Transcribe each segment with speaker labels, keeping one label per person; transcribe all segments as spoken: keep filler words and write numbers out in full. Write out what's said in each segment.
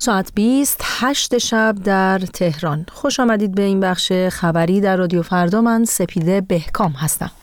Speaker 1: ساعت بیست هشت شب در تهران. خوش آمدید به این بخش خبری در رادیو فردا. من سپیده بهکام هستم.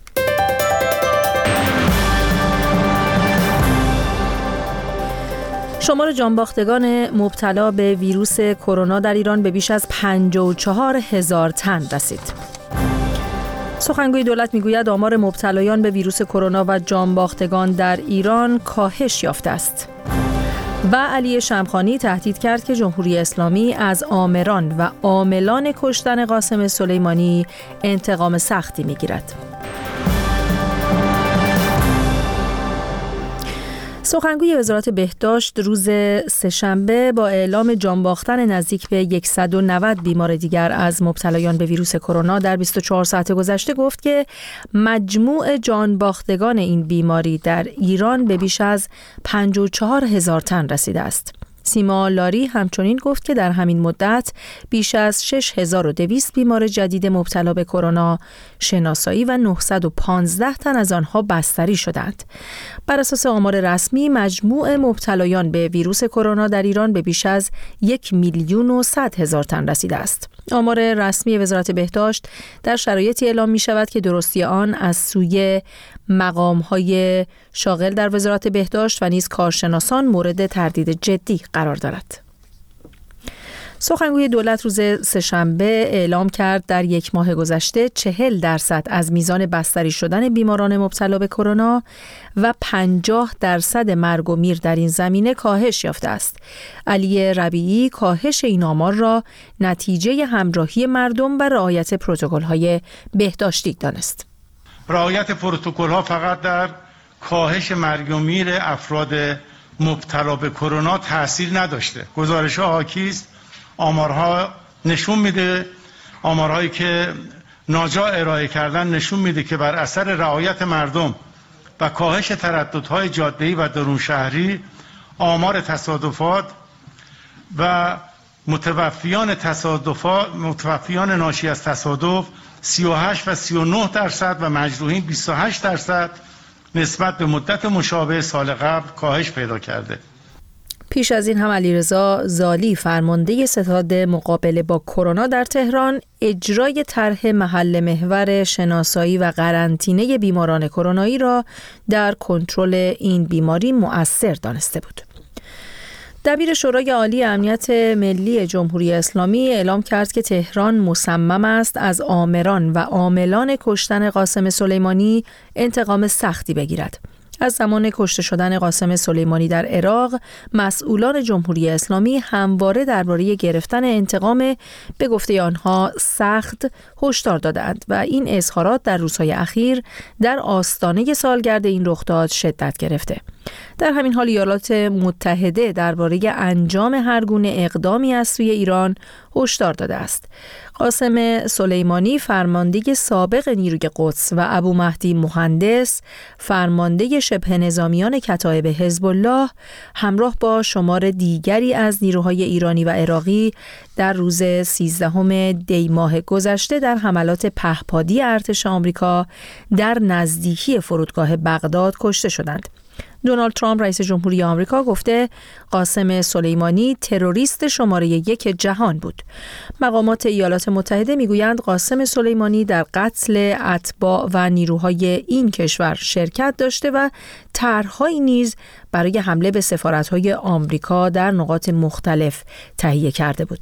Speaker 1: شمار جانباختگان مبتلا به ویروس کرونا در ایران به بیش از پنجاه و چهار هزار تن رسید. سخنگوی دولت میگوید آمار مبتلایان به ویروس کرونا و جانباختگان در ایران کاهش یافته است. و علی شمخانی تهدید کرد که جمهوری اسلامی از آمران و عاملان کشتن قاسم سلیمانی انتقام سختی میگیرد. سخنگوی وزارت بهداشت روز سه‌شنبه با اعلام جانباختن نزدیک به صد و نود بیمار دیگر از مبتلایان به ویروس کرونا در بیست و چهار ساعت گذشته گفت که مجموع جانباختگان این بیماری در ایران به بیش از پنجاه و چهار هزار تن رسیده است. سیما لاری همچنین گفت که در همین مدت بیش از شش هزار و دویست بیمار جدید مبتلا به کرونا شناسایی و نهصد و پانزده تن از آنها بستری شدند. بر اساس آمار رسمی مجموع مبتلایان به ویروس کرونا در ایران به بیش از یک میلیون و صد هزار تن رسیده است. آمار رسمی وزارت بهداشت در شرایطی اعلام می شود که درستی آن از سوی مقام‌های شاغل در وزارت بهداشت و نیز کارشناسان مورد تردید جدی قرار دارد. سخنگوی دولت روز سه‌شنبه اعلام کرد در یک ماه گذشته چهل درصد از میزان بستری شدن بیماران مبتلا به کرونا و پنجاه درصد مرگ و میر در این زمینه کاهش یافته است. علی ربیعی کاهش این آمار را نتیجه همراهی مردم و رعایت پروتکل‌های بهداشتی دانست.
Speaker 2: رعایت پروتکل‌ها فقط در کاهش مرگ و میر افراد مبتلا به کرونا تأثیر نداشته. گزارش‌ها حاکی است، آمارها نشون میده، آمارهایی که ناجا ارائه کردن نشون میده که بر اثر رعایت مردم و کاهش ترددهای جاده‌ای و درون شهری آمار تصادفات و متوفیان تصادفات متوفیان ناشی از تصادف سی و هشت و سی و نه درصد و مجروحین بیست و هشت درصد نسبت به مدت مشابه سال قبل کاهش پیدا کرده.
Speaker 1: پیش از این هم علیرضا زالی فرمانده ستاد مقابله با کرونا در تهران اجرای طرح محل محور شناسایی و قرنطینه بیماران کرونایی را در کنترل این بیماری مؤثر دانسته بود. دبیر شورای عالی امنیت ملی جمهوری اسلامی اعلام کرد که تهران مصمم است از آمران و عاملان کشتن قاسم سلیمانی انتقام سختی بگیرد. از زمان کشته شدن قاسم سلیمانی در عراق، مسئولان جمهوری اسلامی همواره درباره گرفتن انتقام به گفته آنها سخت هشدار دادند و این اظهارات در روزهای اخیر در آستانه سالگرد این رخداد شدت گرفته. در همین حال ایالات متحده درباره انجام هر گونه اقدامی از سوی ایران هشدار داده است. قاسم سلیمانی فرمانده سابق نیروی قدس و ابو مهدی مهندس فرمانده شبه نظامیان کتایب حزب الله همراه با شمار دیگری از نیروهای ایرانی و عراقی در روز سیزدهم دی ماه گذشته در حملات پهپادی ارتش آمریکا در نزدیکی فرودگاه بغداد کشته شدند. دونالد ترامپ رئیس جمهوری آمریکا گفته قاسم سلیمانی تروریست شماره یک جهان بود. مقامات ایالات متحده میگویند قاسم سلیمانی در قتل اتباع و نیروهای این کشور شرکت داشته و طرح‌هایی نیز برای حمله به سفارت‌های آمریکا در نقاط مختلف تهیه کرده بود.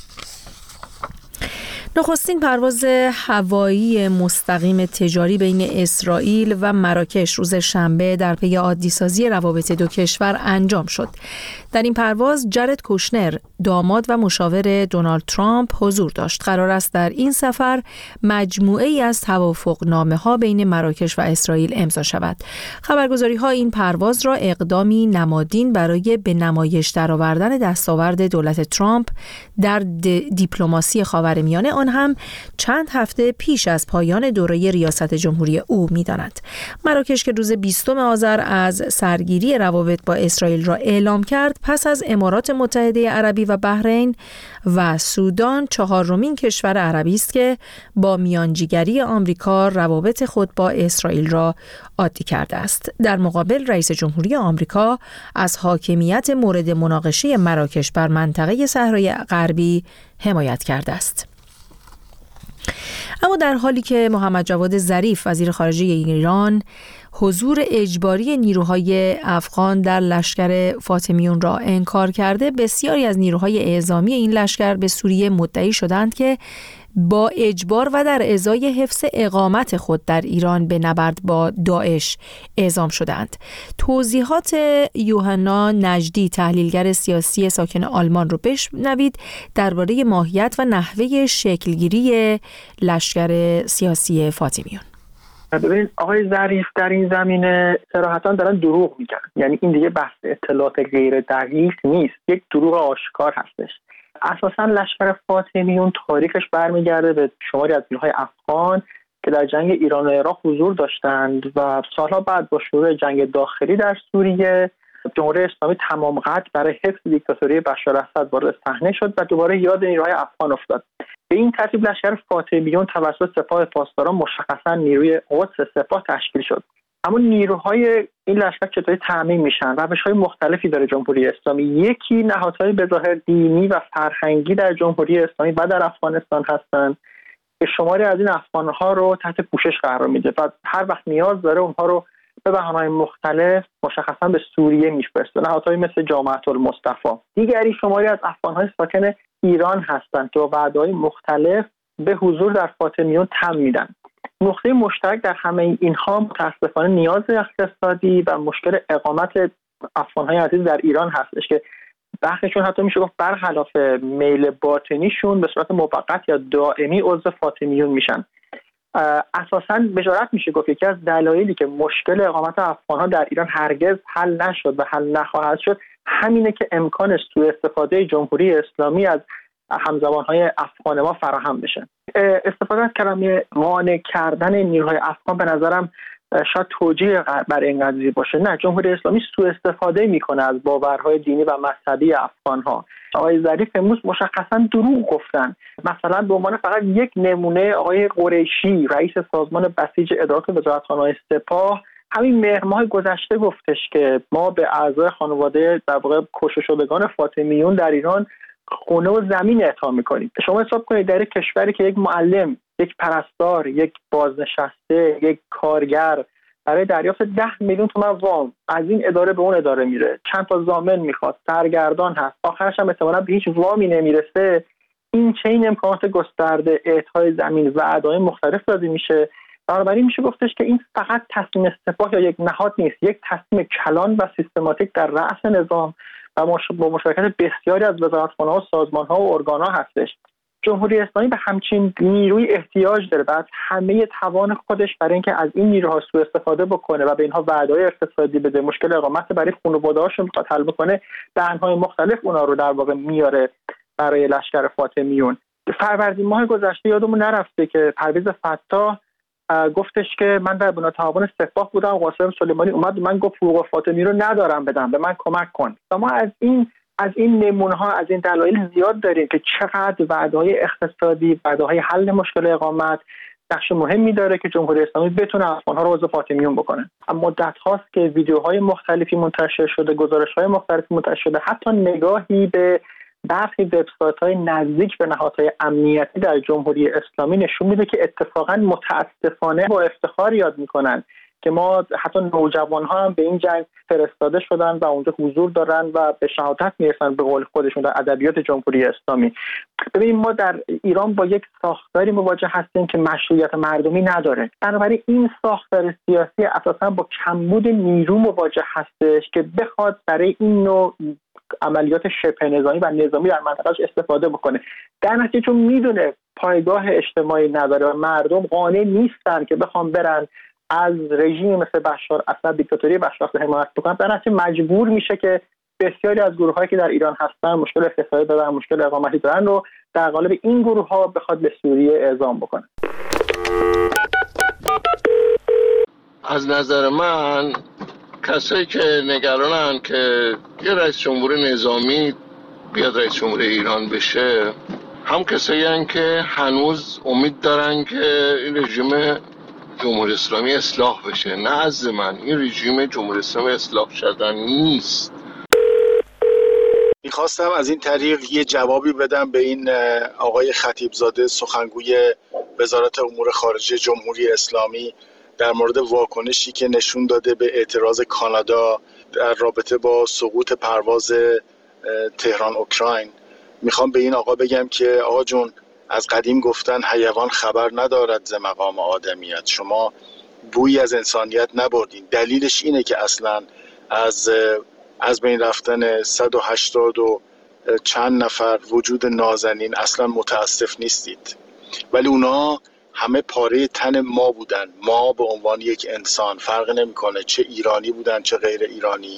Speaker 1: نخستین پرواز هوایی مستقیم تجاری بین اسرائیل و مراکش روز شنبه در پی عادی‌سازی روابط دو کشور انجام شد. در این پرواز جرد کوشنر، داماد و مشاور دونالد ترامپ حضور داشت. قرار است در این سفر مجموعه ای از توافقنامه‌ها بین مراکش و اسرائیل امضا شود. خبرگزاری‌ها این پرواز را اقدامی نمادین برای به نمایش درآوردن دستاورد دولت ترامپ در دیپلماسی خاورمیانه، آن هم چند هفته پیش از پایان دوره ریاست جمهوری او می‌داند. مراکش که روز بیستم آذر از سرگیری روابط با اسرائیل را اعلام کرد، پس از امارات متحده عربی و بحرین و سودان چهارمین کشور عربی است که با میانجیگری آمریکا روابط خود با اسرائیل را عادی کرده است. در مقابل رئیس جمهوری آمریکا از حاکمیت مورد مناقشه مراکش بر منطقه صحرای غربی حمایت کرده است. اما در حالی که محمد جواد ظریف وزیر خارجه ایران حضور اجباری نیروهای افغان در لشکر فاطمیون را انکار کرده، بسیاری از نیروهای اعزامی این لشکر به سوریه مدعی شدند که با اجبار و در ازای حفظ اقامت خود در ایران به نبرد با داعش اعزام شدند. توضیحات یوحنا نجدی، تحلیلگر سیاسی ساکن آلمان، رو بشنوید درباره ماهیت و نحوه شکلگیری لشکر سیاسی فاطمیون.
Speaker 3: ببینید آقای ظریف در این زمینه صراحتاً دارن دروغ میگن. یعنی این دیگه بحث اطلاعات غیر دقیق نیست، یک دروغ آشکار هستش. اساساً لشکر فاطمیون تاریخش برمیگرده به شماری از نیروهای افغان که در جنگ ایران و عراق حضور داشتند و سالها بعد با شروع جنگ داخلی در سوریه جمهوری اسلامی تمام قد برای حفظ دیکتاتوری بشار اسد وارد صحنه شد و دوباره یاد نیروهای افغان افتاد. به این ترتیب لشکر فاطمیون توسط سپاه پاسداران مشخصاً نیروی قدس سپاه تشکیل شد. اما نیروهای این لشکر چطوری تامین میشن؟ روش‌های مختلفی داره جمهوری اسلامی. یکی نهادهای به ظاهر دینی و فرهنگی در جمهوری اسلامی و در افغانستان هستند که شماری از این افغان‌ها رو تحت پوشش قرار میده و هر وقت نیاز داره اونها رو به بهانه‌های مختلف مشخصاً به سوریه میفرسته. نهادهای مثل جامعه المصطفی. دیگری شماری از افغان‌های ساکن ایران هستند که با وعده‌های مختلف به حضور در فاطمیون تم میدن. نقطه مشترک در همه اینها متاسفانه نیاز اقتصادی و مشکل اقامت افغان‌های عزیز در ایران هستش که برخیشون حتی میشه گفت برخلاف میل باطنیشون به صورت موقت یا دائمی عضو فاطمیون میشن. اساساً بجرات میشه گفت یکی از دلایلی که مشکل اقامت افغان‌ها در ایران هرگز حل نشد و حل نخواهد شد همینه که امکان سوء استفاده جمهوری اسلامی از همزبان‌های افغان ما فراهم بشه. استفاده از کلمه قانع کردن نیروهای افغان به نظرم شاید توجیه بر این قضیه باشه. نه، جمهوری اسلامی سوء استفاده میکنه از باورهای دینی و مذهبی افغان‌ها. آقای ظریف امروز مشخصاً دروغ گفتن. مثلا به عنوان فقط یک نمونه آقای قریشی رئیس سازمان بسیج ادارات وزارتخانه‌های سپاه همین مهر ماه گذشته گفتش که ما به اعضای خانواده در واقع کشته شدگان فاطمیون در ایران خونه و زمین اعطا میکنیم. شما حساب کنید در کشوری که یک معلم، یک پرستار، یک بازنشسته، یک کارگر برای دریافت ده میلیون تومان وام از این اداره به اون اداره میره، چند تا ضامن میخواد، سرگردان هست، آخرش هم احتمالاً به هیچ وامی نمیرسه. این چه این امکانات گسترده، اعطای زمین و اعضای مختلف داده میشه. بنابراین میشه گفتش که این فقط تصمیم سپاه یا یک نهاد نیست، یک تصمیم کلان و سیستماتیک در رأس نظام و با مشارکت بسیاری از وزارتخانه‌ها و سازمان‌ها و ارگان‌ها هستش. جمهوری اسلامی به همچین نیروی احتیاج داره و از همه توان خودش برای اینکه از این نیروها سوء استفاده بکنه و به اینها وعده‌های اقتصادی بده، مشکل اقامت برای خانواده‌هاشون بخواد حل بکنه، دهن‌های مختلف اونا رو در واقع میاره برای لشکر فاطمیون. فروردین ماه گذشته یادمون نرفته که پرویز فتاح گفتش که من در بنا تعاون سپاه بودم، قاسم سلیمانی اومد من گفت حقوق فاطمی رو ندارم بدم، به من کمک کن. ما از این از این نمونه ها، از این دلایل زیاد داریم که چقدر وعده‌های اقتصادی، وعده‌های حل مشکل اقامت نقش مهمی داره که جمهوری اسلامی بتونه افغان‌ها رو عضو فاطمیون بکنه. اما مدت هاست که ویدیوهای مختلفی منتشر شده، گزارش‌های مختلفی منتشر شده، حتی نگاهی به برخی وبسایت‌های نزدیک به نهادهای امنیتی در جمهوری اسلامی نشون میده که اتفاقاً متأسفانه با افتخار یاد میکنن که ما حتی نوجوان‌ها هم به این جنگ فرستاده شدن و اونجا حضور دارن و به شهادت میرسن به قول خودشون در ادبیات جمهوری اسلامی. ببینید ما در ایران با یک ساختاری مواجه هستیم که مشروعیت مردمی نداره. بنابراین این ساختار سیاسی اساساً با کمبود نیرو مواجه هستش که بخواد برای این نوع عملیات شبه نظامی و نظامی در منطقه‌اش استفاده بکنه. در نتیجه چون میدونه پایگاه اجتماعی نداره و مردم قانع نیستن که بخوام برن از رژیم مثل بشار اسد، دیکتاتوری بشار اسد حمایت بکنن، در نتیجه مجبور میشه که بسیاری از گروه‌هایی که در ایران هستن مشکل اقتصادی دارن، مشکل اقامتی دارن رو در قالب این گروه‌ها بخواد به سوریه اعزام بکنه.
Speaker 4: از نظر من کسایی که نگرانن که یه رئیس جمهور نظامی بیاد رئیس جمهور ایران بشه، هم کسایی هستن که هنوز امید دارن که این رژیم جمهوری اسلامی اصلاح بشه. نه از من، این رژیم جمهوری اسلامی اصلاح شدن نیست.
Speaker 5: میخواستم از این طریق یه جوابی بدم به این آقای خطیبزاده سخنگوی وزارت امور خارجه جمهوری اسلامی در مورد واکنشی که نشون داده به اعتراض کانادا در رابطه با سقوط پرواز تهران اوکراین. میخوام به این آقا بگم که آقا جون، از قدیم گفتن حیوان خبر ندارد ز مقام آدمیت. شما بویی از انسانیت نبردین. دلیلش اینه که اصلا از از بین رفتن صد و هشتاد و چند نفر وجود نازنین اصلا متاسف نیستید، ولی اونا همه پاره تن ما بودن. ما به عنوان یک انسان، فرق نمیکنه چه ایرانی بودن چه غیر ایرانی.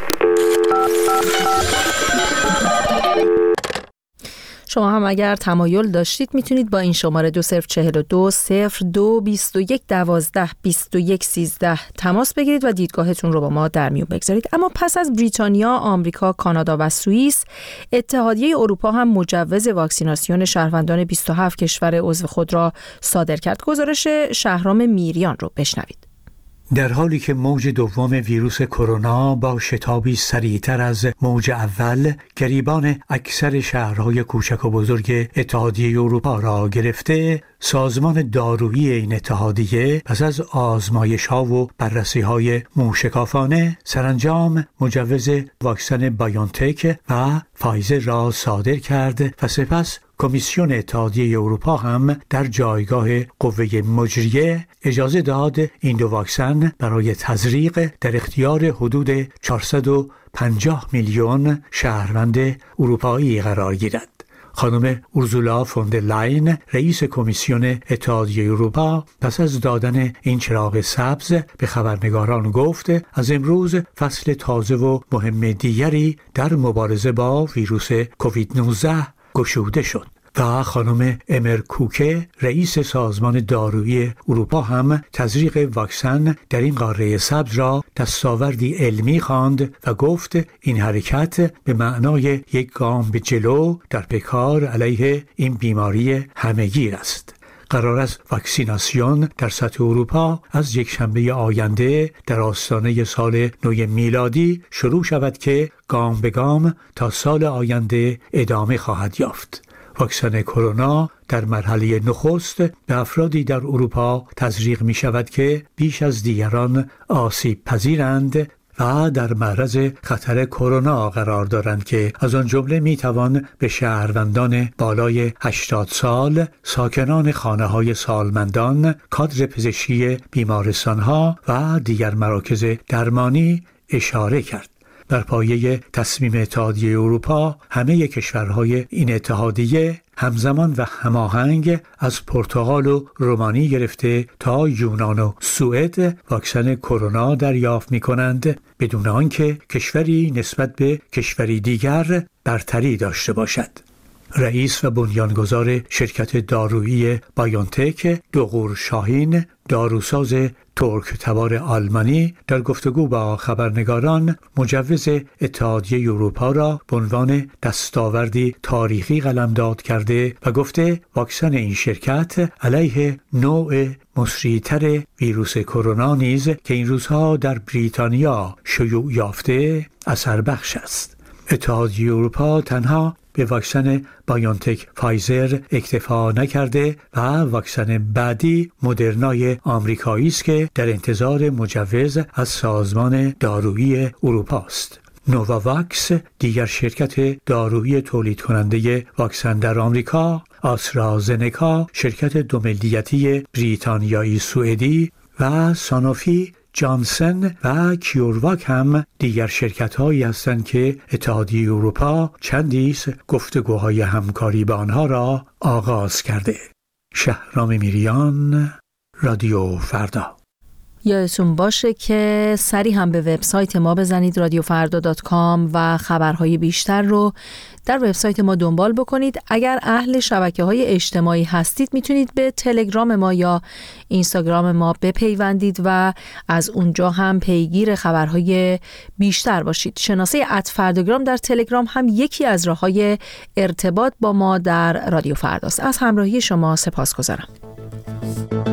Speaker 1: شما هم اگر تمایل داشتید میتونید با این شماره دو صفر چهل و دو صفر دو بیست و یک دوازده بیست و یک سیزده تماس بگیرید و دیدگاهتون رو با ما در میون بگذارید. اما پس از بریتانیا، آمریکا، کانادا و سوئیس، اتحادیه اروپا هم مجوز واکسیناسیون شهروندان بیست و هفت کشور عضو خود را صادر کرد. گزارش شهرام میریان رو بشنوید.
Speaker 6: در حالی که موج دوم ویروس کرونا با شتابی سریعتر از موج اول گریبان اکثر شهرهای کوچک و بزرگ اتحادیه اروپا را گرفته، سازمان دارویی این اتحادیه پس از آزمایش‌ها و بررسی‌های موشکافانه سرانجام مجوز واکسن بایونتک و فایزر را صادر کرد و سپس کمیسیون اتحادیه اروپا هم در جایگاه قوه مجریه اجازه داد این دو واکسن برای تزریق در اختیار حدود چهارصد و پنجاه میلیون شهروند اروپایی قرار گیرد. خانم اورزولا فون در لاین، رئیس کمیسیون اتحادیه اروپا، پس از دادن این چراغ سبز به خبرنگاران گفت از امروز فصل تازه و مهم دیگری در مبارزه با ویروس کووید نوزده گشوده شد. و خانم امر کوکه، رئیس سازمان دارویی اروپا، هم تزریق واکسن در این قاره سبز را دستاوردی علمی خواند و گفت این حرکت به معنای یک گام به جلو در پیکار علیه این بیماری همه‌گیر است. قرار است واکسیناسیون در سطح اروپا از یک شنبه آینده در آستانه سال نو میلادی شروع شود که گام به گام تا سال آینده ادامه خواهد یافت. واکسن کرونا در مرحله نخست به افرادی در اروپا تزریق می شود که بیش از دیگران آسیب پذیرند و در معرض خطر کرونا قرار دارند که از آن جمله می توان به شهروندان بالای هشتاد سال، ساکنان خانه‌های سالمندان، کادر پزشکی بیمارستان‌ها و دیگر مراکز درمانی اشاره کرد. بر پایه تصمیم اتحادیه اروپا، همه کشورهای این اتحادیه همزمان و هماهنگ از پرتغال و رومانی گرفته تا یونان و سوئد واکسن کرونا دریافت می‌کنند بدون آنکه کشوری نسبت به کشوری دیگر برتری داشته باشد. رئیس و بنیانگذار شرکت دارویی بایونتک، دوغور شاهین، داروساز ترک تبار آلمانی، در گفتگو با خبرنگاران مجوز اتحادیه اروپا را به عنوان دستاوردی تاریخی قلمداد کرده و گفته واکسن این شرکت علیه نوع مسریع‌تر ویروس کرونا نیز که این روزها در بریتانیا شیوع یافته اثر بخش است. اتحادیه اروپا تنها به واکسن بایونتک فایزر اکتفا نکرده و واکسن بعدی مدرنای آمریکایی است که در انتظار مجوز از سازمان دارویی اروپا است. نوواواکس، دیگر شرکت دارویی تولید کننده واکسن در آمریکا، آسترازنکا، شرکت دو ملیتی بریتانیایی سوئدی و سانوفی، جانسن و کیورواک هم دیگر شرکت‌هایی هستند که اتحادیه اروپا چندی است گفتگوهای همکاری با آنها را آغاز کرده. شهرام میریان، رادیو فردا.
Speaker 1: یادتون باشه که سری هم به وبسایت ما بزنید رادیو فردا دات کام و خبرهای بیشتر رو در وبسایت ما دنبال بکنید. اگر اهل شبکه‌های اجتماعی هستید میتونید به تلگرام ما یا اینستاگرام ما بپیوندید و از اونجا هم پیگیر خبرهای بیشتر باشید. شناسه ات فرداگرام در تلگرام هم یکی از راه‌های ارتباط با ما در رادیو فرداست. از همراهی شما سپاسگزارم.